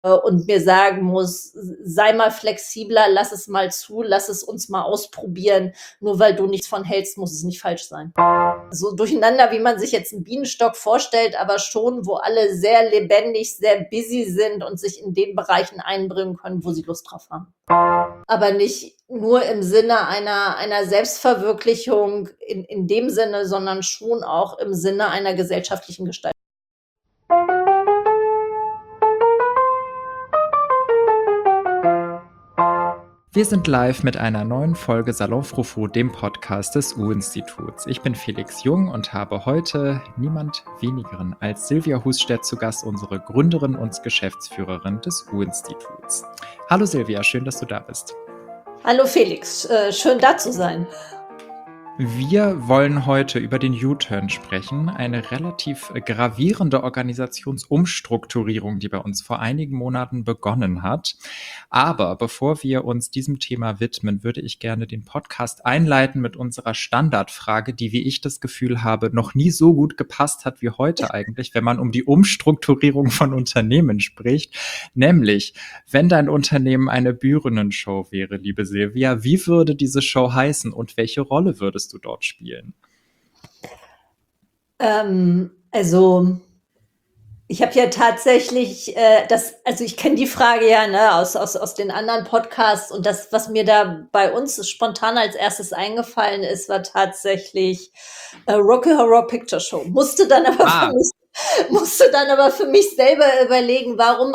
und mir sagen muss, sei mal flexibler, lass es mal zu, lass es uns mal ausprobieren. Nur weil du nichts von hältst, muss es nicht falsch sein. So durcheinander, wie man sich jetzt einen Bienenstock vorstellt, aber schon, wo alle sehr lebendig, sehr busy sind und sich in den Bereichen einbringen können, wo sie Lust drauf haben. Aber nicht nur im Sinne einer Selbstverwirklichung in dem Sinne, sondern schon auch im Sinne einer gesellschaftlichen Gestaltung. Wir sind live mit einer neuen Folge Salon Frou-Frou, dem Podcast des U-Instituts. Ich bin Felix Jung und habe heute niemand wenigeren als Silvia Husstedt zu Gast, unsere Gründerin und Geschäftsführerin des U-Instituts. Hallo Silvia, schön, dass du da bist. Hallo Felix, schön da zu sein. Wir wollen heute über den U-Turn sprechen, eine relativ gravierende Organisationsumstrukturierung, die bei uns vor einigen Monaten begonnen hat. Aber bevor wir uns diesem Thema widmen, würde ich gerne den Podcast einleiten mit unserer Standardfrage, die, wie ich das Gefühl habe, noch nie so gut gepasst hat wie heute eigentlich, wenn man um die Umstrukturierung von Unternehmen spricht. Nämlich, wenn dein Unternehmen eine Bühnenshow wäre, liebe Silvia, wie würde diese Show heißen und welche Rolle würdest du dort spielen? Also ich habe ja tatsächlich ich kenne die Frage ja, ne, aus den anderen Podcasts, und das, was mir da bei uns spontan als erstes eingefallen ist, war tatsächlich Rocky Horror Picture Show. Musste dann aber für mich selber überlegen, warum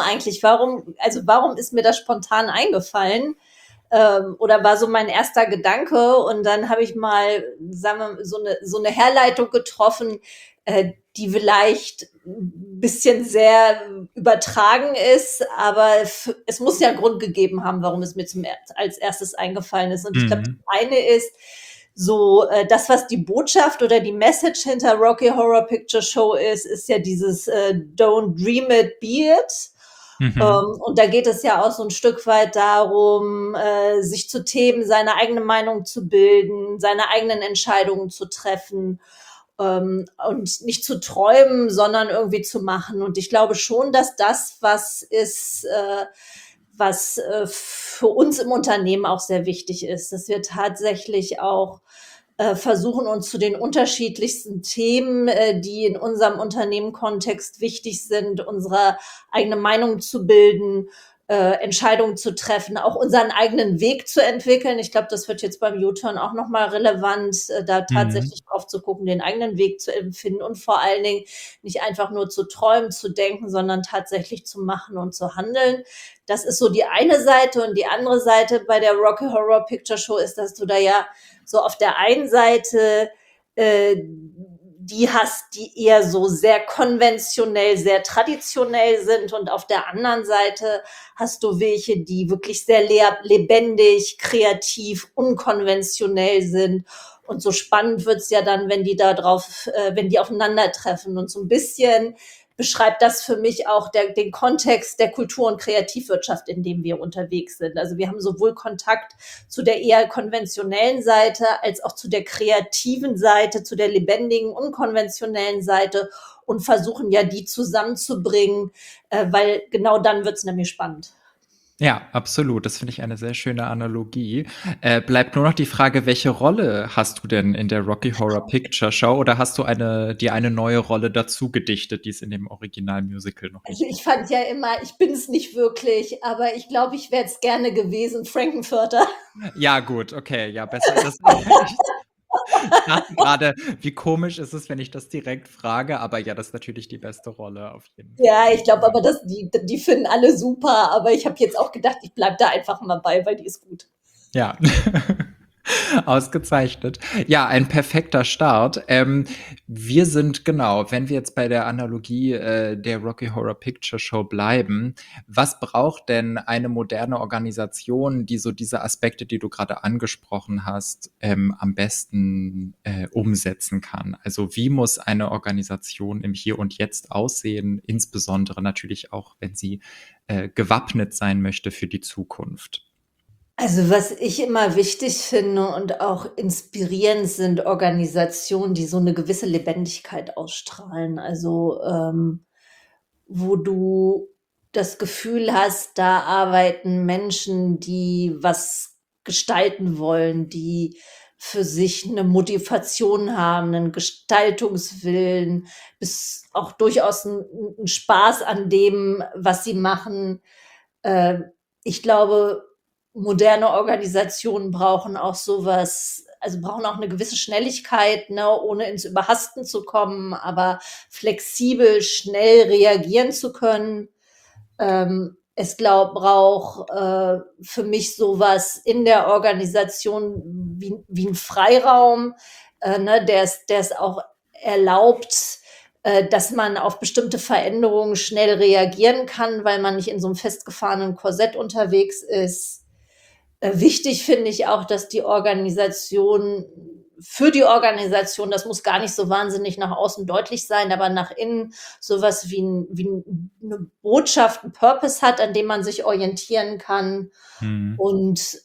ist mir das spontan eingefallen? Oder war so mein erster Gedanke, und dann habe ich mal, sagen wir, so eine Herleitung getroffen, die vielleicht ein bisschen sehr übertragen ist, aber es muss ja einen Grund gegeben haben, warum es mir als erstes eingefallen ist. Und ich glaube, das eine ist so, das, was die Botschaft oder die Message hinter Rocky Horror Picture Show ist ja dieses Don't dream it, be it. Und da geht es ja auch so ein Stück weit darum, sich zu Themen, seine eigene Meinung zu bilden, seine eigenen Entscheidungen zu treffen, und nicht zu träumen, sondern irgendwie zu machen. Und ich glaube schon, dass das was ist, was für uns im Unternehmen auch sehr wichtig ist, dass wir tatsächlich auch versuchen, uns zu den unterschiedlichsten Themen, die in unserem Unternehmenkontext wichtig sind, unsere eigene Meinung zu bilden, Entscheidungen zu treffen, auch unseren eigenen Weg zu entwickeln. Ich glaube, das wird jetzt beim U-Turn auch nochmal relevant, da tatsächlich drauf zu gucken, den eigenen Weg zu empfinden und vor allen Dingen nicht einfach nur zu träumen, zu denken, sondern tatsächlich zu machen und zu handeln. Das ist so die eine Seite, und die andere Seite bei der Rocky Horror Picture Show ist, dass du da ja so auf der einen Seite die hast, die eher so sehr konventionell, sehr traditionell sind, und auf der anderen Seite hast du welche, die wirklich sehr lebendig, kreativ, unkonventionell sind. Und so spannend wird's ja dann, wenn die aufeinandertreffen. Und so ein bisschen beschreibt das für mich auch den Kontext der Kultur- und Kreativwirtschaft, in dem wir unterwegs sind. Also wir haben sowohl Kontakt zu der eher konventionellen Seite als auch zu der kreativen Seite, zu der lebendigen, unkonventionellen Seite, und versuchen ja, die zusammenzubringen, weil genau dann wird's nämlich spannend. Ja, absolut. Das finde ich eine sehr schöne Analogie. Bleibt nur noch die Frage, welche Rolle hast du denn in der Rocky Horror Picture Show, oder hast du dir eine neue Rolle dazu gedichtet, die es in dem Original-Musical noch nicht Also ich fand ja immer, ich bin es nicht wirklich, aber ich glaube, ich wäre es gerne gewesen, Frankenfurter. gibt? Ja, gut, okay, ja, besser. Ich dachte gerade, wie komisch ist es, wenn ich das direkt frage, aber ja, das ist natürlich die beste Rolle auf jeden Ja, Fall. ich glaube aber, dass die finden alle super, aber ich habe jetzt auch gedacht, ich bleib da einfach mal bei, weil die ist gut. Ja. Ausgezeichnet. Ja, ein perfekter Start. Wir sind genau, wenn wir jetzt bei der Analogie der Rocky Horror Picture Show bleiben, was braucht denn eine moderne Organisation, die so diese Aspekte, die du gerade angesprochen hast, am besten umsetzen kann? Also wie muss eine Organisation im Hier und Jetzt aussehen, insbesondere natürlich auch, wenn sie gewappnet sein möchte für die Zukunft? Also, was ich immer wichtig finde und auch inspirierend, sind Organisationen, die so eine gewisse Lebendigkeit ausstrahlen. Also, wo du das Gefühl hast, da arbeiten Menschen, die was gestalten wollen, die für sich eine Motivation haben, einen Gestaltungswillen, bis auch durchaus ein Spaß an dem, was sie machen. Ich glaube, moderne Organisationen brauchen auch sowas, also brauchen auch eine gewisse Schnelligkeit, ne, ohne ins Überhasten zu kommen, aber flexibel, schnell reagieren zu können. Braucht für mich sowas in der Organisation wie ein Freiraum, ne, der es auch erlaubt, dass man auf bestimmte Veränderungen schnell reagieren kann, weil man nicht in so einem festgefahrenen Korsett unterwegs ist. Wichtig finde ich auch, dass die Organisation, das muss gar nicht so wahnsinnig nach außen deutlich sein, aber nach innen sowas eine Botschaft, einen Purpose hat, an dem man sich orientieren kann Mhm. und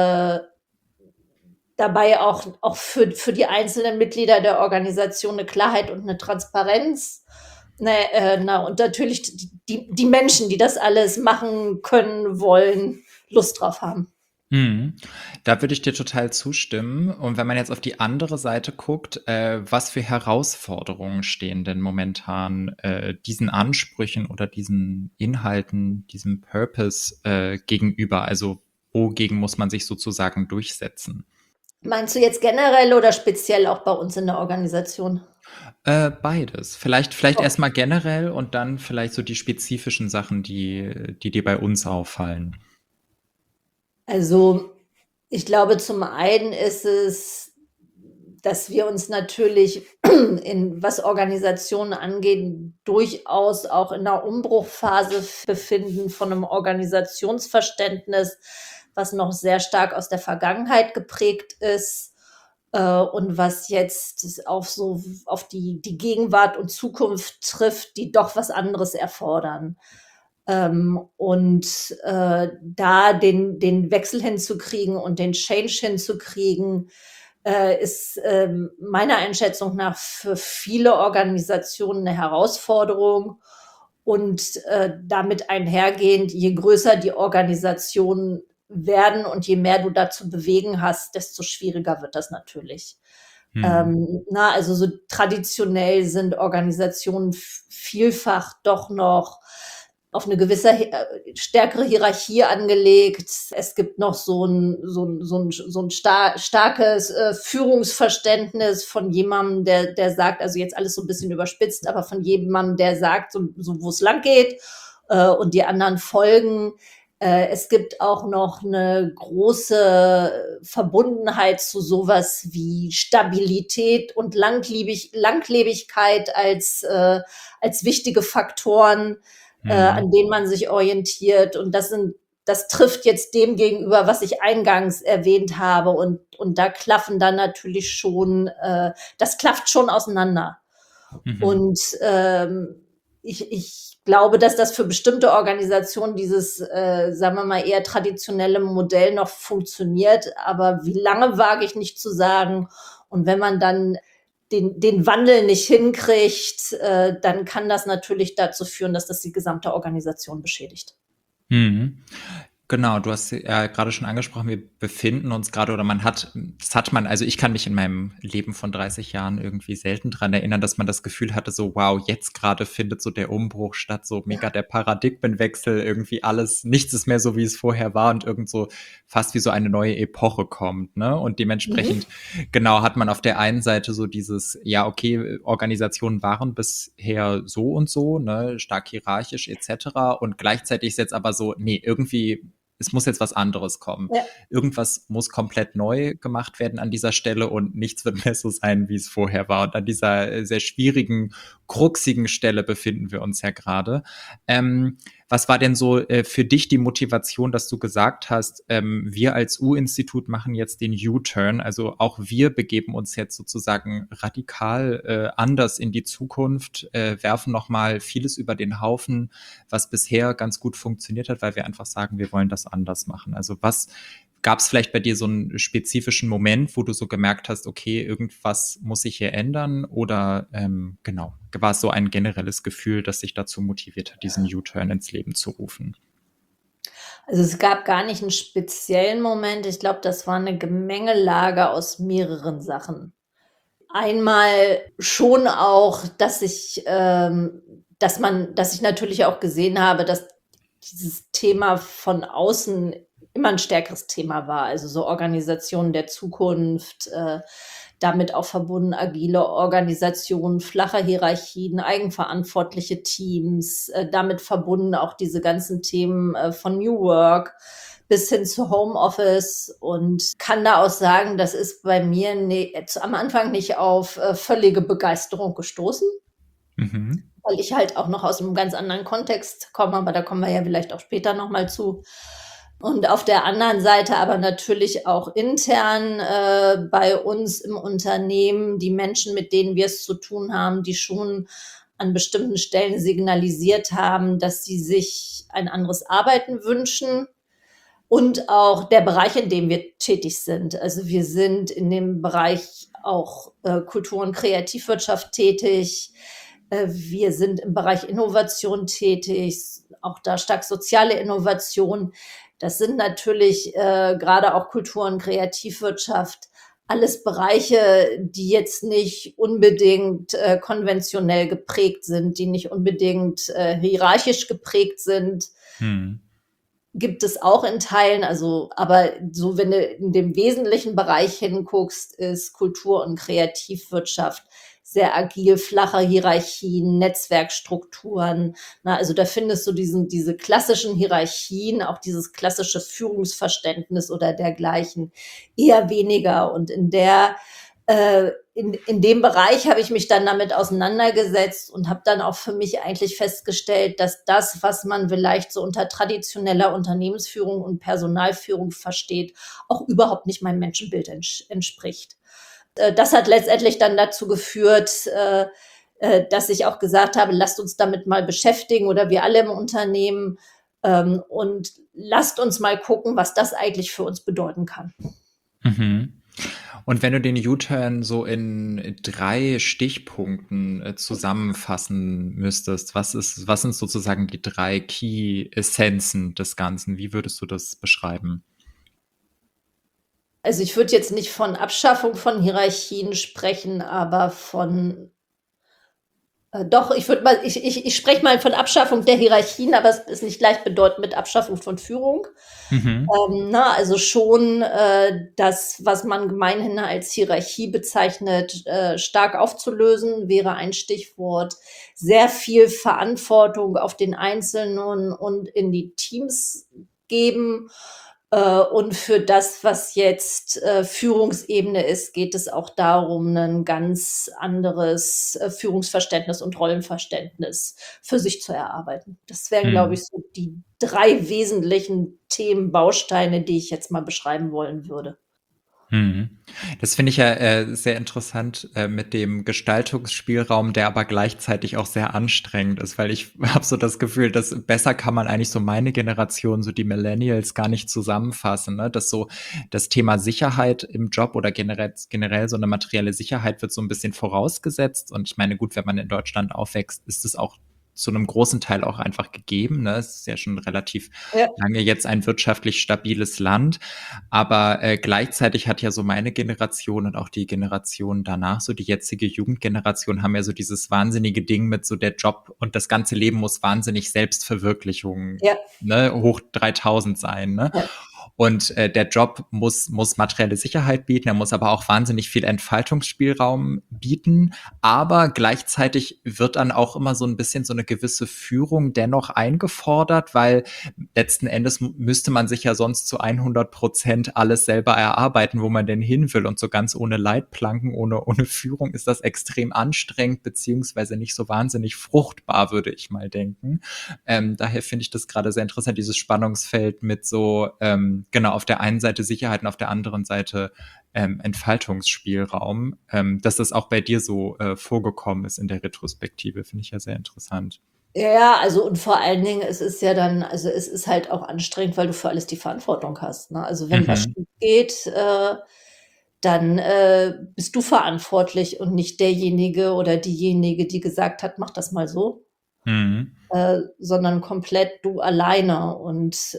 dabei auch für die einzelnen Mitglieder der Organisation eine Klarheit und eine Transparenz. Und natürlich die Menschen, die das alles machen können, wollen, Lust drauf haben. Mhm. Da würde ich dir total zustimmen. Und wenn man jetzt auf die andere Seite guckt, was für Herausforderungen stehen denn momentan diesen Ansprüchen oder diesen Inhalten, diesem Purpose gegenüber? Also wogegen muss man sich sozusagen durchsetzen? Meinst du jetzt generell oder speziell auch bei uns in der Organisation? Beides. Vielleicht erstmal generell und dann vielleicht so die spezifischen Sachen, die dir bei uns auffallen. Also, ich glaube, zum einen ist es, dass wir uns natürlich was Organisationen angeht, durchaus auch in einer Umbruchphase befinden von einem Organisationsverständnis, was noch sehr stark aus der Vergangenheit geprägt ist, und was jetzt auf die Gegenwart und Zukunft trifft, die doch was anderes erfordern. Da den Wechsel hinzukriegen und den Change hinzukriegen, ist meiner Einschätzung nach für viele Organisationen eine Herausforderung. Und damit einhergehend, je größer die Organisationen werden und je mehr du da zu bewegen hast, desto schwieriger wird das natürlich. Hm. Also so traditionell sind Organisationen vielfach doch noch auf eine gewisse stärkere Hierarchie angelegt. Es gibt noch so ein starkes Führungsverständnis von jemandem, der sagt, also jetzt alles so ein bisschen überspitzt, aber von jemandem, der sagt, so wo es lang geht, und die anderen folgen. Es gibt auch noch eine große Verbundenheit zu sowas wie Stabilität und Langlebigkeit als wichtige Faktoren, Hm. an denen man sich orientiert. Und das trifft jetzt dem gegenüber, was ich eingangs erwähnt habe. Und da klaffen dann natürlich schon, das klafft schon auseinander. Mhm. Und ich glaube, dass das für bestimmte Organisationen dieses, sagen wir mal, eher traditionelle Modell noch funktioniert. Aber wie lange, wage ich nicht zu sagen. Und wenn man dann den Wandel nicht hinkriegt, dann kann das natürlich dazu führen, dass das die gesamte Organisation beschädigt. Mhm. Genau, du hast ja gerade schon angesprochen, wir befinden uns gerade oder das hat man, also ich kann mich in meinem Leben von 30 Jahren irgendwie selten dran erinnern, dass man das Gefühl hatte, so wow, jetzt gerade findet so der Umbruch statt, so mega der Paradigmenwechsel, irgendwie alles, nichts ist mehr so, wie es vorher war und irgend so fast wie so eine neue Epoche kommt, ne? Und Mhm. dementsprechend, genau, hat man auf der einen Seite so dieses, ja, okay, Organisationen waren bisher so und so, ne, stark hierarchisch etc. Und gleichzeitig ist jetzt aber so, nee, irgendwie es muss jetzt was anderes kommen. Ja. Irgendwas muss komplett neu gemacht werden an dieser Stelle und nichts wird mehr so sein, wie es vorher war. Und an dieser sehr schwierigen, kruxigen Stelle befinden wir uns ja gerade. Was war denn so für dich die Motivation, dass du gesagt hast, wir als U-Institut machen jetzt den U-Turn, also auch wir begeben uns jetzt sozusagen radikal anders in die Zukunft, werfen nochmal vieles über den Haufen, was bisher ganz gut funktioniert hat, weil wir einfach sagen, wir wollen das anders machen. Also Gab es vielleicht bei dir so einen spezifischen Moment, wo du so gemerkt hast, okay, irgendwas muss sich hier ändern? Oder genau, war es so ein generelles Gefühl, das dich dazu motiviert hat, diesen U-Turn ins Leben zu rufen? Also, es gab gar nicht einen speziellen Moment. Ich glaube, das war eine Gemengelage aus mehreren Sachen. Einmal schon auch, dass ich natürlich auch gesehen habe, dass dieses Thema von außen immer ein stärkeres Thema war. Also, so Organisationen der Zukunft, damit auch verbunden agile Organisationen, flache Hierarchien, eigenverantwortliche Teams, damit verbunden auch diese ganzen Themen, von New Work bis hin zu Homeoffice, und kann da auch sagen, das ist bei mir am Anfang nicht auf völlige Begeisterung gestoßen, Mhm. weil ich halt auch noch aus einem ganz anderen Kontext komme, aber da kommen wir ja vielleicht auch später noch mal zu. Und auf der anderen Seite aber natürlich auch intern bei uns im Unternehmen die Menschen, mit denen wir es zu tun haben, die schon an bestimmten Stellen signalisiert haben, dass sie sich ein anderes Arbeiten wünschen, und auch der Bereich, in dem wir tätig sind. Also wir sind in dem Bereich auch Kultur- und Kreativwirtschaft tätig. Wir sind im Bereich Innovation tätig, auch da stark soziale Innovation. Das sind natürlich gerade auch Kultur- und Kreativwirtschaft alles Bereiche, die jetzt nicht unbedingt konventionell geprägt sind, die nicht unbedingt hierarchisch geprägt sind. Hm. Gibt es auch in Teilen, also, aber so, wenn du in dem wesentlichen Bereich hinguckst, ist Kultur- und Kreativwirtschaft sehr agil, flache Hierarchien, Netzwerkstrukturen. Na, also da findest du diese klassischen Hierarchien, auch dieses klassische Führungsverständnis oder dergleichen eher weniger. Und in dem Bereich habe ich mich dann damit auseinandergesetzt und habe dann auch für mich eigentlich festgestellt, dass das, was man vielleicht so unter traditioneller Unternehmensführung und Personalführung versteht, auch überhaupt nicht meinem Menschenbild entspricht. Das hat letztendlich dann dazu geführt, dass ich auch gesagt habe, lasst uns damit mal beschäftigen, oder wir alle im Unternehmen, und lasst uns mal gucken, was das eigentlich für uns bedeuten kann. Mhm. Und wenn du den U-Turn so in 3 Stichpunkten zusammenfassen müsstest, was sind sozusagen die 3 Key-Essenzen des Ganzen? Wie würdest du das beschreiben? Also ich würde jetzt nicht von Abschaffung von Hierarchien sprechen, aber doch, ich spreche mal von Abschaffung der Hierarchien, aber es ist nicht gleichbedeutend mit Abschaffung von Führung. Mhm. Also schon das, was man gemeinhin als Hierarchie bezeichnet, stark aufzulösen, wäre ein Stichwort. Sehr viel Verantwortung auf den Einzelnen und in die Teams geben. Und für das, was jetzt Führungsebene ist, geht es auch darum, ein ganz anderes Führungsverständnis und Rollenverständnis für sich zu erarbeiten. Das wären, glaube Mhm. ich, so die 3 wesentlichen Themen, Bausteine, die ich jetzt mal beschreiben wollen würde. Mhm. Das finde ich ja sehr interessant mit dem Gestaltungsspielraum, der aber gleichzeitig auch sehr anstrengend ist, weil ich habe so das Gefühl, dass besser kann man eigentlich so meine Generation, so die Millennials, gar nicht zusammenfassen, ne? Dass so das Thema Sicherheit im Job oder generell so eine materielle Sicherheit wird so ein bisschen vorausgesetzt. Und ich meine, gut, wenn man in Deutschland aufwächst, ist es auch zu einem großen Teil auch einfach gegeben. Ne? Es ist ja schon relativ Ja. lange jetzt ein wirtschaftlich stabiles Land. Aber gleichzeitig hat ja so meine Generation und auch die Generation danach, so die jetzige Jugendgeneration, haben ja so dieses wahnsinnige Ding mit so der Job und das ganze Leben muss wahnsinnig Selbstverwirklichung, Ja, ne, hoch 3000 sein, ne? ja. Und der Job muss materielle Sicherheit bieten, er muss aber auch wahnsinnig viel Entfaltungsspielraum bieten. Aber gleichzeitig wird dann auch immer so ein bisschen so eine gewisse Führung dennoch eingefordert, weil letzten Endes müsste man sich ja sonst zu 100% alles selber erarbeiten, wo man denn hin will. Und so ganz ohne Leitplanken, ohne Führung ist das extrem anstrengend, beziehungsweise nicht so wahnsinnig fruchtbar, würde ich mal denken. Daher finde ich das gerade sehr interessant, dieses Spannungsfeld mit so, genau, auf der einen Seite Sicherheit und auf der anderen Seite Entfaltungsspielraum. Dass das auch bei dir so vorgekommen ist in der Retrospektive, finde ich ja sehr interessant. Ja, also und vor allen Dingen, es ist ja dann also, es ist halt auch anstrengend, weil du für alles die Verantwortung hast, ne? Also, wenn was Mhm. schief geht, dann, bist du verantwortlich und nicht derjenige oder diejenige, die gesagt hat: „Mach das mal so", Mhm. sondern komplett du alleine. Und,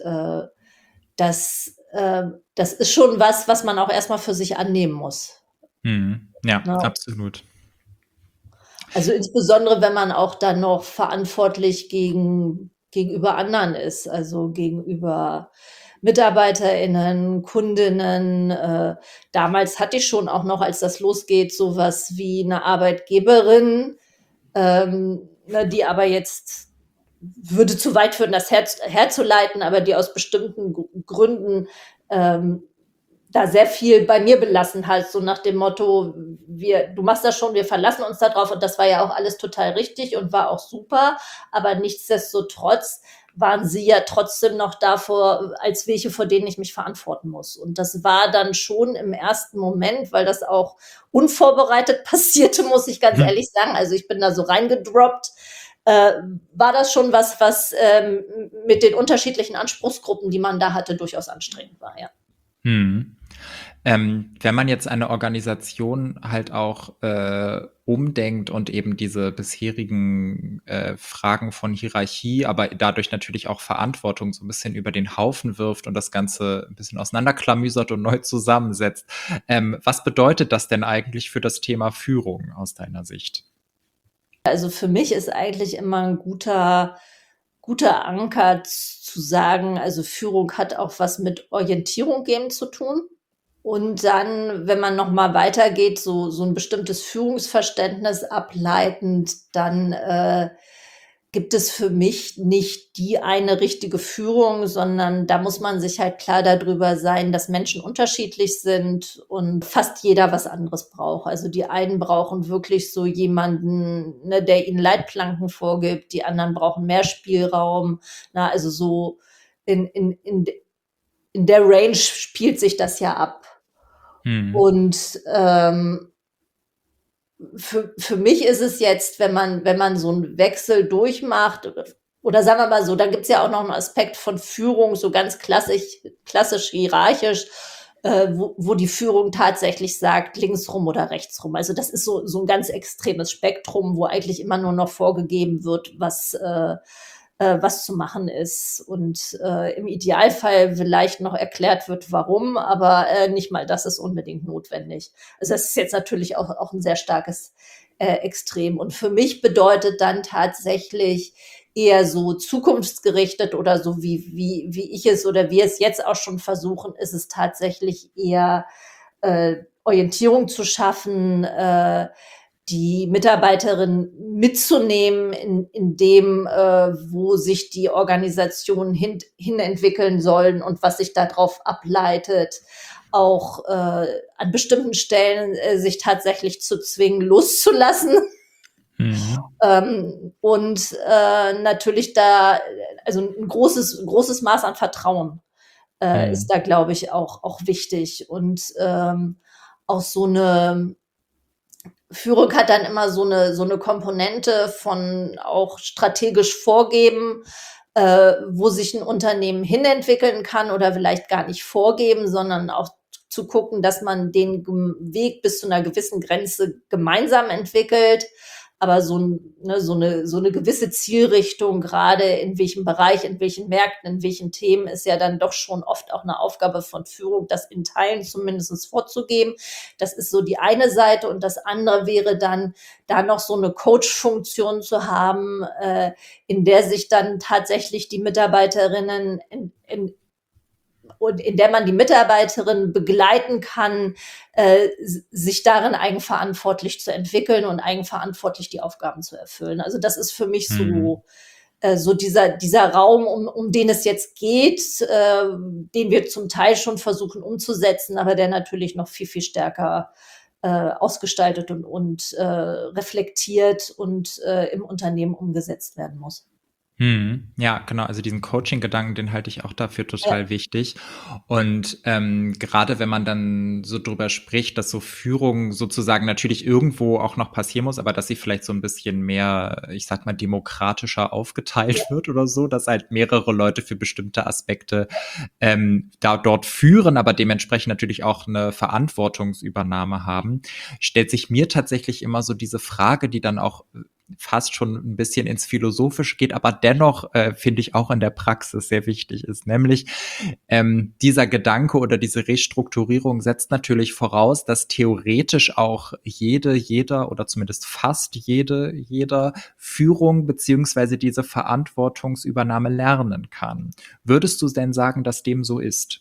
das ist schon was, was man auch erst mal für sich annehmen muss, Mhm. Ja, ne? absolut. Also, insbesondere, wenn man auch dann noch verantwortlich gegenüber anderen ist, also gegenüber MitarbeiterInnen, Kundinnen. Damals hatte ich schon auch noch, als das losgeht, so was wie 'ne Arbeitgeberin, ne, die aber jetzt würde zu weit führen, das herzuleiten, aber die aus bestimmten Gründen, ähm, da sehr viel bei mir belassen hat, so nach dem Motto, du machst das schon, wir verlassen uns da drauf. Und das war ja auch alles total richtig und war auch super. Aber nichtsdestotrotz waren sie ja trotzdem noch davor als welche, vor denen ich mich verantworten muss. Und das war dann schon im ersten Moment, weil das auch unvorbereitet passierte, muss ich ganz Mhm. ehrlich sagen. Also ich bin da so reingedroppt, äh, war das schon was mit den unterschiedlichen Anspruchsgruppen, die man da hatte, durchaus anstrengend war, ja. Mhm. Wenn man jetzt eine Organisation halt auch umdenkt und eben diese bisherigen Fragen von Hierarchie, aber dadurch natürlich auch Verantwortung so ein bisschen über den Haufen wirft und das Ganze ein bisschen auseinanderklamüsert und neu zusammensetzt. Was bedeutet das denn eigentlich für das Thema Führung aus deiner Sicht? Also für mich ist eigentlich immer ein guter Anker zu sagen, also Führung hat auch was mit Orientierung geben zu tun. Und dann, wenn man noch mal weitergeht, so ein bestimmtes Führungsverständnis ableitend, dann, gibt es für mich nicht die eine richtige Führung, sondern da muss man sich halt klar darüber sein, dass Menschen unterschiedlich sind und fast jeder was anderes braucht. Also, die einen brauchen wirklich so jemanden, ne, der ihnen Leitplanken vorgibt, die anderen brauchen mehr Spielraum, ne? Also, so in der Range spielt sich das ja ab. Mhm. Und, für mich ist es jetzt, wenn man so einen Wechsel durchmacht oder sagen wir mal so, dann gibt's ja auch noch einen Aspekt von Führung, so ganz klassisch hierarchisch, wo die Führung tatsächlich sagt, links rum oder rechts rum. Also, das ist so ein ganz extremes Spektrum, wo eigentlich immer nur noch vorgegeben wird, was zu machen ist und, im Idealfall vielleicht noch erklärt wird, warum, aber, nicht mal das ist unbedingt notwendig. Also, das ist jetzt natürlich auch ein sehr starkes, Extrem. Und für mich bedeutet dann tatsächlich eher so zukunftsgerichtet oder so wie ich es oder wir es jetzt auch schon versuchen, ist es tatsächlich eher, Orientierung zu schaffen, die Mitarbeiterin mitzunehmen in dem, wo sich die Organisationen hin entwickeln sollen und was sich darauf ableitet, auch an bestimmten Stellen sich tatsächlich zu zwingen, loszulassen. Mhm. Und natürlich da, also ein großes Maß an Vertrauen ist Mhm. da, glaube ich, auch wichtig. Und auch so eine Führung hat dann immer so eine Komponente von auch strategisch vorgeben, wo sich ein Unternehmen hinentwickeln kann oder vielleicht gar nicht vorgeben, sondern auch zu gucken, dass man den Weg bis zu einer gewissen Grenze gemeinsam entwickelt. Aber so eine gewisse Zielrichtung, gerade in welchem Bereich, in welchen Märkten, in welchen Themen, ist ja dann doch schon oft auch eine Aufgabe von Führung, das in Teilen zumindest vorzugeben. Das ist so die eine Seite. Und das andere wäre dann, da noch so eine Coach-Funktion zu haben, in der sich dann tatsächlich die Mitarbeiterinnen und in der man die Mitarbeiterin begleiten kann, sich darin eigenverantwortlich zu entwickeln und eigenverantwortlich die Aufgaben zu erfüllen. Also das ist für mich Mhm. so dieser Raum, um den es jetzt geht, den wir zum Teil schon versuchen umzusetzen, aber der natürlich noch viel stärker ausgestaltet und reflektiert und im Unternehmen umgesetzt werden muss. Ja, genau. Also diesen Coaching-Gedanken, den halte ich auch dafür Ja, total wichtig. Und gerade wenn man dann so drüber spricht, dass so Führung sozusagen natürlich irgendwo auch noch passieren muss, aber dass sie vielleicht so ein bisschen mehr, ich sag mal, demokratischer aufgeteilt wird oder so, dass halt mehrere Leute für bestimmte Aspekte dort führen, aber dementsprechend natürlich auch eine Verantwortungsübernahme haben, stellt sich mir tatsächlich immer so diese Frage, die dann auch fast schon ein bisschen ins Philosophische geht, aber dennoch finde ich auch in der Praxis sehr wichtig ist. Nämlich dieser Gedanke oder diese Restrukturierung setzt natürlich voraus, dass theoretisch auch jeder oder zumindest fast jeder Führung beziehungsweise diese Verantwortungsübernahme lernen kann. Würdest du denn sagen, dass dem so ist?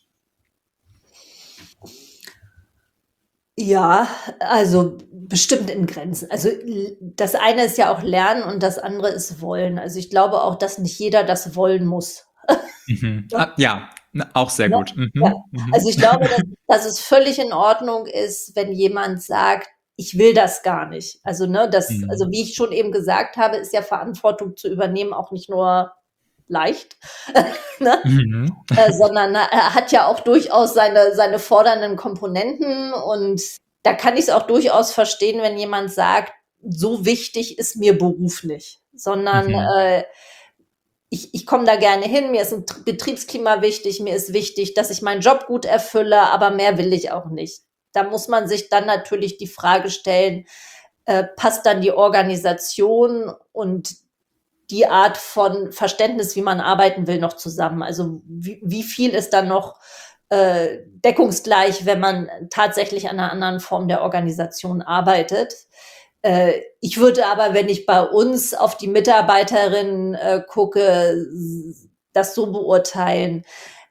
ja, also bestimmt in Grenzen. Also das eine ist ja auch Lernen und das andere ist Wollen. Also ich glaube auch, dass nicht jeder das wollen muss. Mhm. Ah, ja, auch sehr Ne? gut. Ja. Mhm. Also Mhm. ich glaube, dass es völlig in Ordnung ist, wenn jemand sagt, ich will das gar nicht. Also, ne, also Mhm. wie ich schon eben gesagt habe, ist ja Verantwortung zu übernehmen auch nicht nur leicht, ne? Mhm. Sondern er hat ja auch durchaus seine fordernden Komponenten und da kann ich es auch durchaus verstehen, wenn jemand sagt, so wichtig ist mir Beruf nicht, sondern Mhm. ich komme da gerne hin, mir ist ein Betriebsklima wichtig, mir ist wichtig, dass ich meinen Job gut erfülle, aber mehr will ich auch nicht. Da muss man sich dann natürlich die Frage stellen, passt dann die Organisation und die Art von Verständnis, wie man arbeiten will, noch zusammen? Also wie viel ist dann noch deckungsgleich, wenn man tatsächlich an einer anderen Form der Organisation arbeitet? Ich würde aber, wenn ich bei uns auf die Mitarbeiterinnen gucke, das so beurteilen,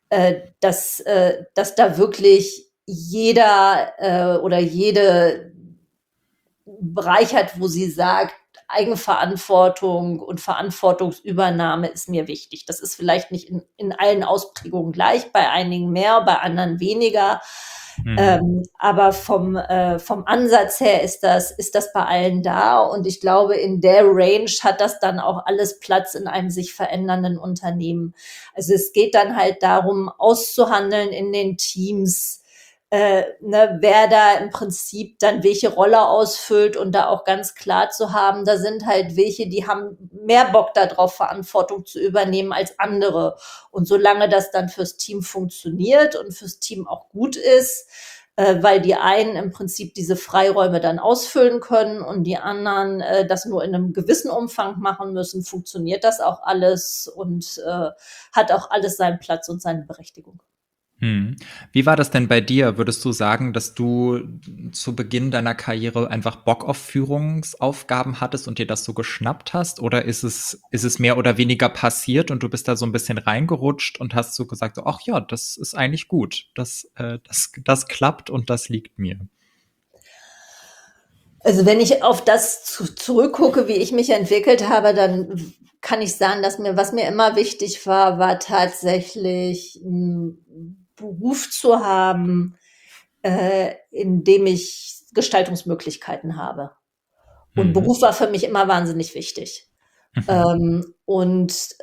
dass da wirklich jeder oder jede Bereich hat, wo sie sagt, Eigenverantwortung und Verantwortungsübernahme ist mir wichtig. Das ist vielleicht nicht in allen Ausprägungen gleich, bei einigen mehr, bei anderen weniger. Mhm. Aber vom Ansatz her ist das bei allen da. Und ich glaube, in der Range hat das dann auch alles Platz in einem sich verändernden Unternehmen. Also es geht dann halt darum, auszuhandeln in den Teams, ne, wer da im Prinzip dann welche Rolle ausfüllt und da auch ganz klar zu haben, da sind halt welche, die haben mehr Bock darauf, Verantwortung zu übernehmen als andere. Und solange das dann fürs Team funktioniert und fürs Team auch gut ist, weil die einen im Prinzip diese Freiräume dann ausfüllen können und die anderen das nur in einem gewissen Umfang machen müssen, funktioniert das auch alles und hat auch alles seinen Platz und seine Berechtigung. Mhm. Wie war das denn bei dir? Würdest du sagen, dass du zu Beginn deiner Karriere einfach Bock auf Führungsaufgaben hattest und dir das so geschnappt hast? Oder ist es mehr oder weniger passiert und du bist da so ein bisschen reingerutscht und hast so gesagt, so, ach ja, das ist eigentlich gut. Das klappt und das liegt mir. Also wenn ich auf das zurückgucke, wie ich mich entwickelt habe, dann kann ich sagen, was mir immer wichtig war, war tatsächlich einen Beruf zu haben, in dem ich Gestaltungsmöglichkeiten habe. Und Mhm. Beruf war für mich immer wahnsinnig wichtig. Mhm. Und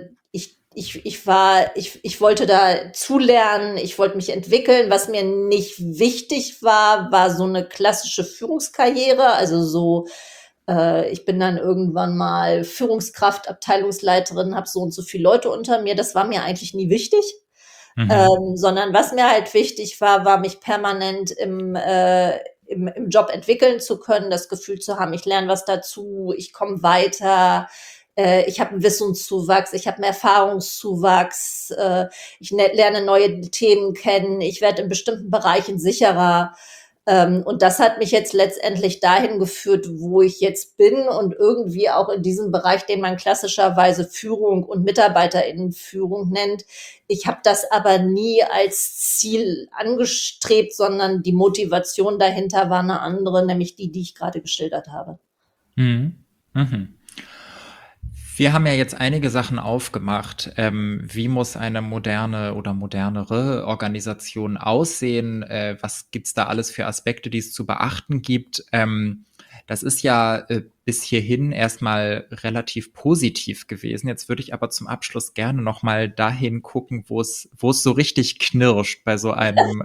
ich wollte da zulernen, ich wollte mich entwickeln. Was mir nicht wichtig war, war so eine klassische Führungskarriere. Also so, ich bin dann irgendwann mal Führungskraft, Abteilungsleiterin, habe so und so viele Leute unter mir. Das war mir eigentlich nie wichtig. Mhm. Sondern was mir halt wichtig war, war mich permanent im Job entwickeln zu können, das Gefühl zu haben, ich lerne was dazu, ich komme weiter, ich habe einen Wissenszuwachs, ich habe einen Erfahrungszuwachs, ich lerne neue Themen kennen, ich werde in bestimmten Bereichen sicherer. Und das hat mich jetzt letztendlich dahin geführt, wo ich jetzt bin und irgendwie auch in diesem Bereich, den man klassischerweise Führung und Mitarbeiterinnenführung nennt. Ich habe das aber nie als Ziel angestrebt, sondern die Motivation dahinter war eine andere, nämlich die ich gerade geschildert habe. Mhm. Mhm. Wir haben ja jetzt einige Sachen aufgemacht. Wie muss eine moderne oder modernere Organisation aussehen? Was gibt's da alles für Aspekte, die es zu beachten gibt? Das ist ja bis hierhin erstmal relativ positiv gewesen. Jetzt würde ich aber zum Abschluss gerne noch mal dahin gucken, wo es so richtig knirscht bei so einem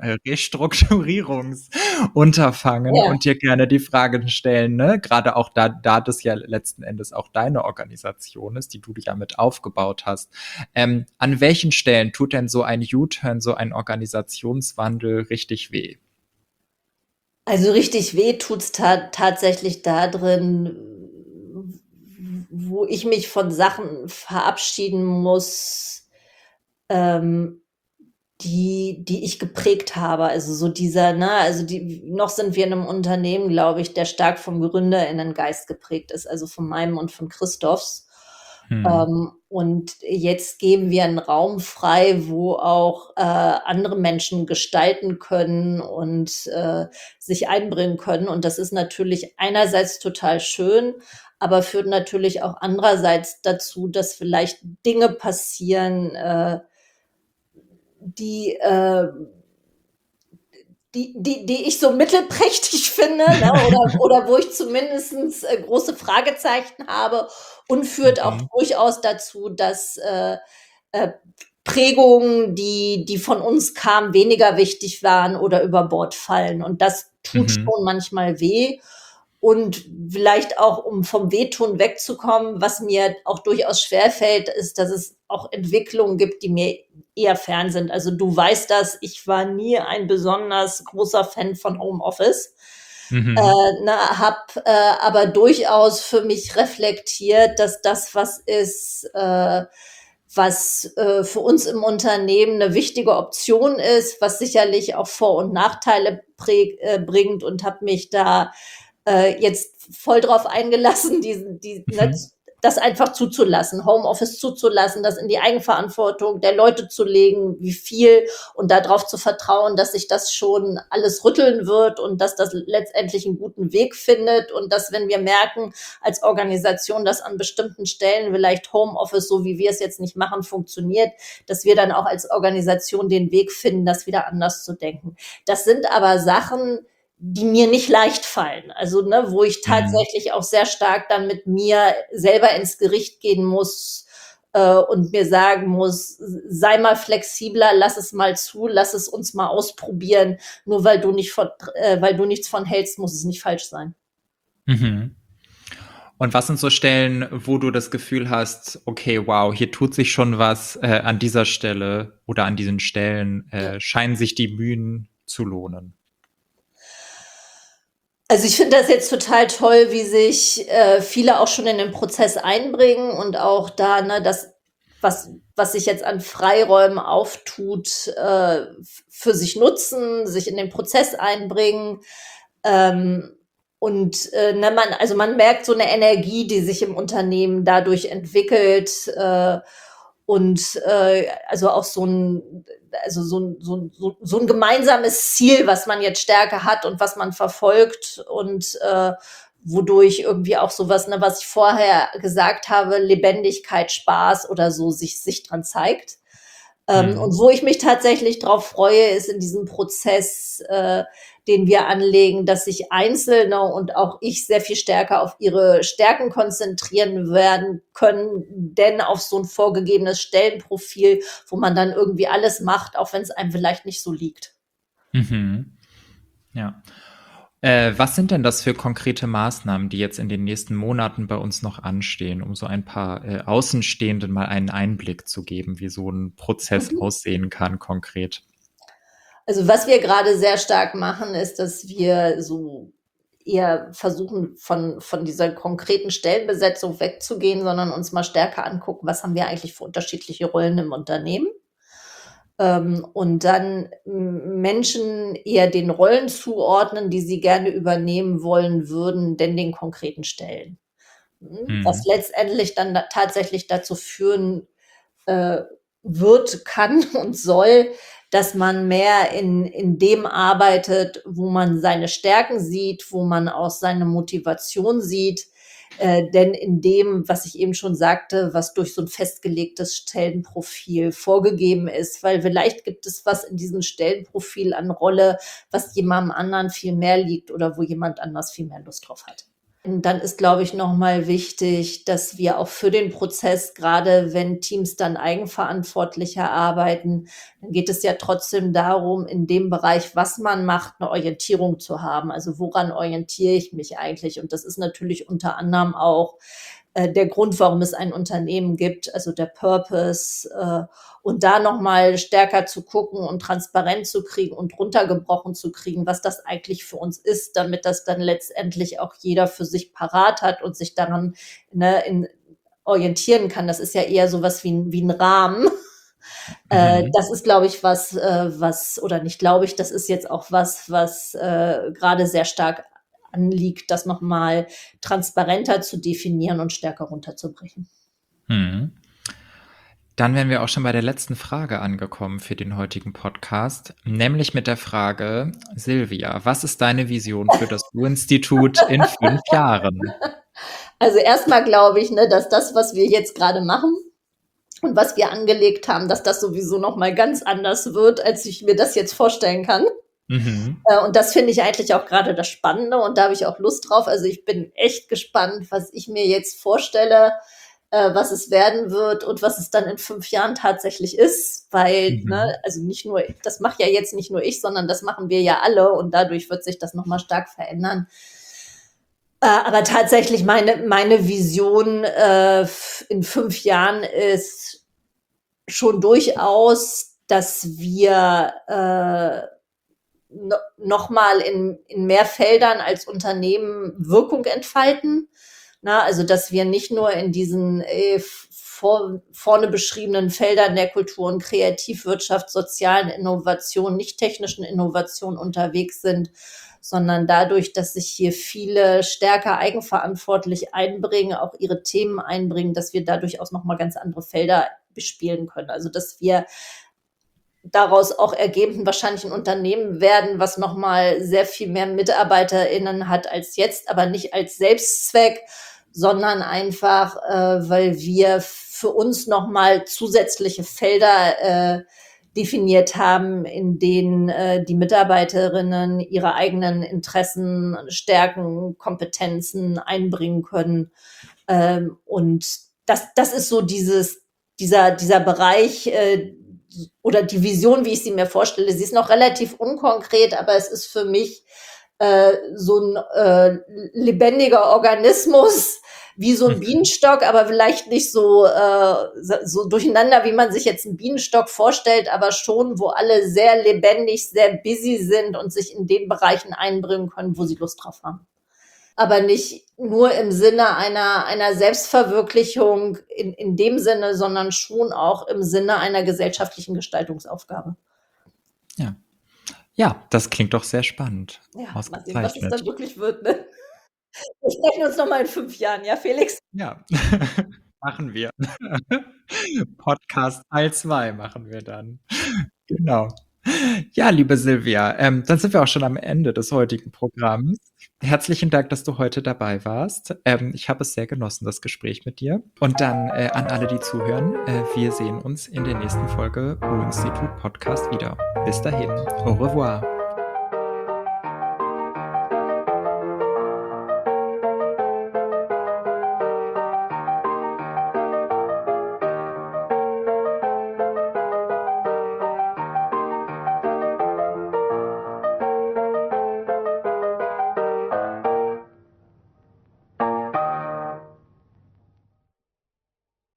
Restrukturierungsunterfangen Ja. und dir gerne die Fragen stellen, ne? Gerade auch da das ja letzten Endes auch deine Organisation ist, die du ja mit aufgebaut hast. An welchen Stellen tut denn so ein U-Turn, so ein Organisationswandel richtig weh? Also richtig weh tut's tatsächlich da drin, wo ich mich von Sachen verabschieden muss, ähm, die ich geprägt habe. Also so dieser, ne, also noch sind wir in einem Unternehmen, glaube ich, der stark vom GründerInnengeist geprägt ist, also von meinem und von Christophs. Hm. Und jetzt geben wir einen Raum frei, wo auch andere Menschen gestalten können und sich einbringen können. Und das ist natürlich einerseits total schön, aber führt natürlich auch andererseits dazu, dass vielleicht Dinge passieren, die, die ich so mittelprächtig finde, ne? Oder wo ich zumindest große Fragezeichen habe und führt auch Mhm. durchaus dazu, dass äh, Prägungen, die von uns kamen, weniger wichtig waren oder über Bord fallen. Und das tut Mhm. schon manchmal weh. Und vielleicht auch, um vom Wehtun wegzukommen, was mir auch durchaus schwerfällt, ist, dass es auch Entwicklungen gibt, die mir eher fern sind. Also du weißt das, ich war nie ein besonders großer Fan von Homeoffice, Mhm. habe aber durchaus für mich reflektiert, dass das was ist, was für uns im Unternehmen eine wichtige Option ist, was sicherlich auch Vor- und Nachteile bringt und habe mich da jetzt voll drauf eingelassen, Mhm. das einfach zuzulassen, Homeoffice zuzulassen, das in die Eigenverantwortung der Leute zu legen, wie viel und darauf zu vertrauen, dass sich das schon alles rütteln wird und dass das letztendlich einen guten Weg findet und dass, wenn wir merken als Organisation, dass an bestimmten Stellen vielleicht Homeoffice, so wie wir es jetzt nicht machen, funktioniert, dass wir dann auch als Organisation den Weg finden, das wieder anders zu denken. Das sind aber Sachen, die mir nicht leicht fallen. Also, ne, wo ich Mhm. tatsächlich auch sehr stark dann mit mir selber ins Gericht gehen muss und mir sagen muss, sei mal flexibler, lass es mal zu, lass es uns mal ausprobieren. Nur weil du nichts von hältst, muss es nicht falsch sein. Mhm. Und was sind so Stellen, wo du das Gefühl hast, okay, wow, hier tut sich schon was an dieser Stelle oder an diesen Stellen, scheinen sich die Mühen zu lohnen? Also ich finde das jetzt total toll, wie sich viele auch schon in den Prozess einbringen und auch da, ne, was sich jetzt an Freiräumen auftut, für sich nutzen, sich in den Prozess einbringen. Ähm, ne, also man merkt so eine Energie, die sich im Unternehmen dadurch entwickelt also auch so ein gemeinsames Ziel, was man jetzt stärker hat und was man verfolgt und wodurch irgendwie auch sowas, ne, was ich vorher gesagt habe, Lebendigkeit, Spaß oder so sich dran zeigt. Mhm. Und wo ich mich tatsächlich drauf freue, ist in diesem Prozess, den wir anlegen, dass sich Einzelne und auch ich sehr viel stärker auf ihre Stärken konzentrieren werden können, denn auf so ein vorgegebenes Stellenprofil, wo man dann irgendwie alles macht, auch wenn es einem vielleicht nicht so liegt. Mhm. Ja. Was sind denn das für konkrete Maßnahmen, die jetzt in den nächsten Monaten bei uns noch anstehen, um so ein paar Außenstehenden mal einen Einblick zu geben, wie so ein Prozess Mhm. aussehen kann konkret? Also was wir gerade sehr stark machen, ist, dass wir so eher versuchen, von dieser konkreten Stellenbesetzung wegzugehen, sondern uns mal stärker angucken, was haben wir eigentlich für unterschiedliche Rollen im Unternehmen. Und dann Menschen eher den Rollen zuordnen, die sie gerne übernehmen wollen würden, denn den konkreten Stellen. Was Mhm. letztendlich dann tatsächlich dazu führen äh, wird, kann und soll, dass man mehr in dem arbeitet, wo man seine Stärken sieht, wo man auch seine Motivation sieht. Denn in dem, was ich eben schon sagte, was durch so ein festgelegtes Stellenprofil vorgegeben ist, weil vielleicht gibt es was in diesem Stellenprofil an Rolle, was jemandem anderen viel mehr liegt oder wo jemand anders viel mehr Lust drauf hat. Dann ist, glaube ich, nochmal wichtig, dass wir auch für den Prozess, gerade wenn Teams dann eigenverantwortlicher arbeiten, dann geht es ja trotzdem darum, in dem Bereich, was man macht, eine Orientierung zu haben. Also woran orientiere ich mich eigentlich? Und das ist natürlich unter anderem auch der Grund, warum es ein Unternehmen gibt, also der Purpose, und da nochmal stärker zu gucken und transparent zu kriegen und runtergebrochen zu kriegen, was das eigentlich für uns ist, damit das dann letztendlich auch jeder für sich parat hat und sich daran orientieren kann. Das ist ja eher sowas wie ein Rahmen. Das ist, glaube ich, oder nicht glaube ich, das ist jetzt auch was gerade sehr stark anliegt, das nochmal transparenter zu definieren und stärker runterzubrechen. Dann wären wir auch schon bei der letzten Frage angekommen für den heutigen Podcast, nämlich mit der Frage, Silvia, was ist deine Vision für das U-Institut in 5 Jahren? Also erstmal glaube ich, dass das, was wir jetzt gerade machen und was wir angelegt haben, dass das sowieso nochmal ganz anders wird, als ich mir das jetzt vorstellen kann. Und das finde ich eigentlich auch gerade das Spannende und da habe ich auch Lust drauf. Also ich bin echt gespannt, was ich mir jetzt vorstelle, was es werden wird und was es dann in 5 Jahren tatsächlich ist, weil, also nicht nur, das macht ja jetzt nicht nur ich, sondern das machen wir ja alle und dadurch wird sich das nochmal stark verändern. Aber tatsächlich meine Vision in 5 Jahren ist schon durchaus, dass wir nochmal in mehr Feldern als Unternehmen Wirkung entfalten. Also dass wir nicht nur in diesen vorne beschriebenen Feldern der Kultur- und Kreativwirtschaft, sozialen Innovation, nicht technischen Innovation unterwegs sind, sondern dadurch, dass sich hier viele stärker eigenverantwortlich einbringen, auch ihre Themen einbringen, dass wir dadurch auch nochmal ganz andere Felder bespielen können. Also dass wir daraus auch ergeben wahrscheinlich ein Unternehmen werden, was nochmal sehr viel mehr MitarbeiterInnen hat als jetzt, aber nicht als Selbstzweck, sondern einfach, weil wir für uns nochmal zusätzliche Felder definiert haben, in denen die Mitarbeiterinnen ihre eigenen Interessen, Stärken, Kompetenzen einbringen können. Und das ist so dieser Bereich, oder die Vision, wie ich sie mir vorstelle, sie ist noch relativ unkonkret, aber es ist für mich so ein lebendiger Organismus, wie so ein Bienenstock, aber vielleicht nicht so durcheinander, wie man sich jetzt einen Bienenstock vorstellt, aber schon, wo alle sehr lebendig, sehr busy sind und sich in den Bereichen einbringen können, wo sie Lust drauf haben. Aber nicht nur im Sinne einer Selbstverwirklichung in dem Sinne, sondern schon auch im Sinne einer gesellschaftlichen Gestaltungsaufgabe. Ja. Ja, das klingt doch sehr spannend. Ja, mal sehen, was es Ausgezeichnet. dann wirklich wird, ne? Wir sprechen uns nochmal in 5 Jahren, ja, Felix? Ja, machen wir. Podcast Teil 2 machen wir dann. Genau. Ja, liebe Silvia, dann sind wir auch schon am Ende des heutigen Programms. Herzlichen Dank, dass du heute dabei warst. Ich habe es sehr genossen, das Gespräch mit dir. Und dann an alle, die zuhören, wir sehen uns in der nächsten Folge U-Institut Podcast wieder. Bis dahin, au revoir.